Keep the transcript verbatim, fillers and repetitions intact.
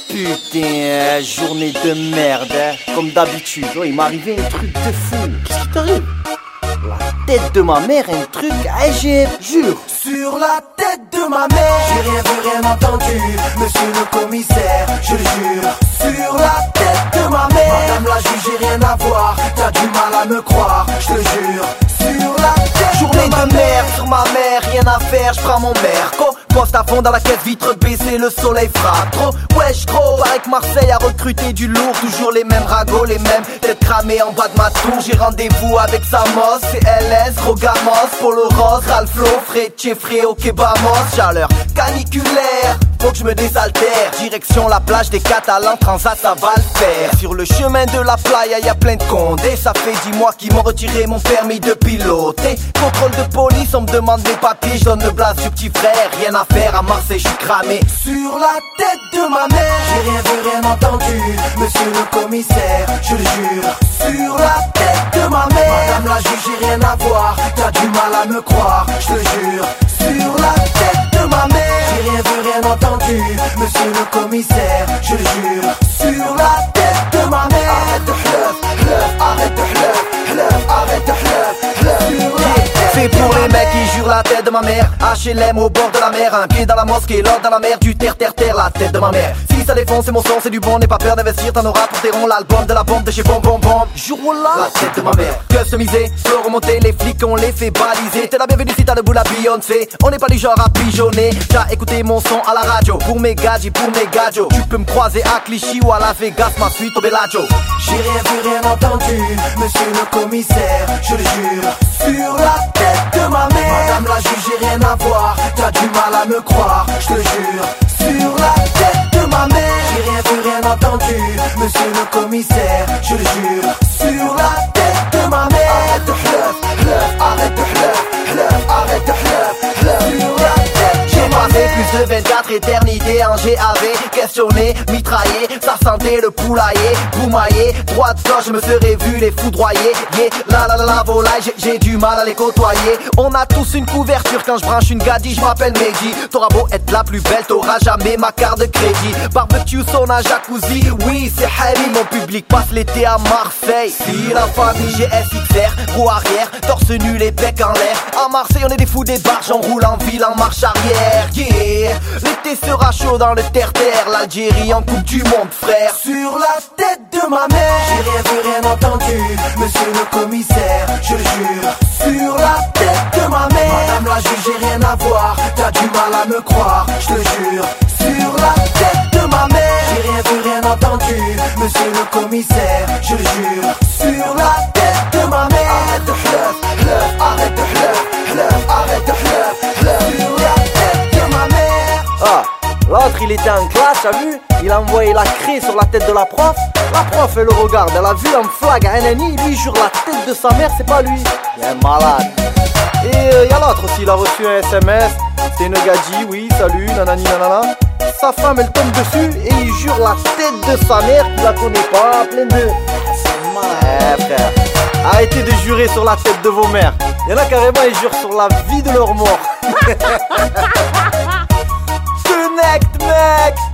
Putain, journée de merde, hein. Comme d'habitude, oh, il m'est arrivé un truc de fou. Qu'est-ce qui t'arrive? La tête de ma mère, un truc agile, jure. Sur la tête de ma mère, j'ai rien vu, rien entendu, monsieur le commissaire, je le jure. Sur la tête de ma mère, madame la juge, j'ai rien à voir, t'as du mal à me croire, je te jure. Sur la tête Journée de ma de mère, merde, sur ma mère, rien à faire, j'prends mon merco. Poste à fond dans la caisse, vitre baissée, le soleil frappe trop. Wesh gros, pareil que Marseille a recruté du lourd. Toujours les mêmes ragots, les mêmes têtes cramées en bas de ma tour. J'ai rendez-vous avec Samos, C L S, gros gamos, Polo Rose, Ralflo, Fréché, Fréo, Kebamos. Chaleur caniculaire, faut que je me désaltère. Direction la plage des Catalans, Transat ça va le faire. Sur le chemin de la playa, y a plein de condés. Ça fait dix mois qu'ils m'ont retiré mon permis de piloter. Contrôle de police, on me demande mes papiers. Je donne le blast du petit frère, rien à faire à Marseille, je suis cramé. Sur la tête de ma mère, j'ai rien vu, rien entendu, monsieur le commissaire, je le jure. Sur la tête de ma mère, madame la juge, j'ai rien à voir, t'as du mal à me croire, je te jure. Sur la tête de ma mère, j'ai rien vu, rien entendu, monsieur le commissaire, je le jure. Sur la tête de ma mère, arrête de hleuf, hleuf, arrête de hleuf, hleuf, arrête de hleuf, hleuf. Sur la tête. C'est pour les mecs qui jurent la tête de ma mère. H L M au bord de la mer, un pied dans la mosquée, l'autre dans la mer, du terre, terre, terre, la tête de ma mère. Si ça défonce, c'est mon son, c'est du bon, n'aie pas peur d'investir, t'en auras pour tes ronds. L'album de la bombe de chez Bon Bon Bon. Jour là, la tête de ma mère. Customisé, flow remonté, les flics on les fait baliser. T'es la bienvenue si t'as le bout la Beyoncé. On n'est pas du genre à pigeonner. T'as écouté mon son à la radio. Pour mes gadgets, pour mes gadgets. Tu peux me croiser à Clichy ou à Las Vegas, ma suite au Bellagio. J'ai rien vu, rien entendu, monsieur le commissaire, je le jure. Sur la tête de ma mère, madame la juge, j'ai rien à voir, t'as du mal à me croire, je te jure. Sur la tête de ma mère, j'ai rien vu, rien entendu, monsieur le commissaire, je le jure. Sur la tête de ma mère, arrête de hleuf, hleuf, arrête de hleuf, hleuf, arrête de hleuf, hleuf. Sur la tête, j'ai passé plus de vingt-quatre éternités en G A V. Questionné, mitraillé, ça sentait le poulailler. Boumaillé, droite gauche, je me serais vu les foudroyer. Yeah, la la la la volaille, j'ai- j'ai du mal à les côtoyer. On a tous une couverture quand je branche une gadie, je m'appelle Mehdi. T'auras beau être la plus belle, t'auras jamais ma carte de crédit. Barbecue, sauna, jacuzzi, oui c'est Halim. Mon public passe l'été à Marseille. Si la famille G S X R, roue arrière, torse nu, les becs en l'air. À Marseille on est des fous des barges, on roule en ville en marche arrière. Yeah, l'été sera chaud dans le terre-terre. L'Algérie en coupe du monde frère. sur la tête de ma mère, j'ai rien vu, rien entendu, monsieur le commissaire, je le jure. Sur la tête de ma mère, madame la juge, j'ai rien à voir, t'as du mal à me croire, je te jure. Sur la tête de ma mère, j'ai rien vu, rien entendu, monsieur le commissaire, je le jure. Sur la tête de ma mère, arrête de hleuf, hleuf, arrête de hleuf, hleuf, arrête de hleuf, hleuf. Sur la tête de ma mère. Ah, l'autre il était en classe, t'as vu? Il a envoyé la craie sur la tête de la prof. La prof elle le regarde, elle a vu en flag à un ennemi, lui jure la tête de sa mère, c'est pas lui. Il est malade. Et euh, y a l'autre aussi, il a reçu un S M S. C'est une gadji, oui, salut, nanani nanana. Sa femme elle tombe dessus et il jure la tête de sa mère qu'il la connaît pas, plein de... C'est malade. Eh frère, arrêtez de jurer sur la tête de vos mères. Il y en a carrément, ils jurent sur la vie de leur mort. Connect mec.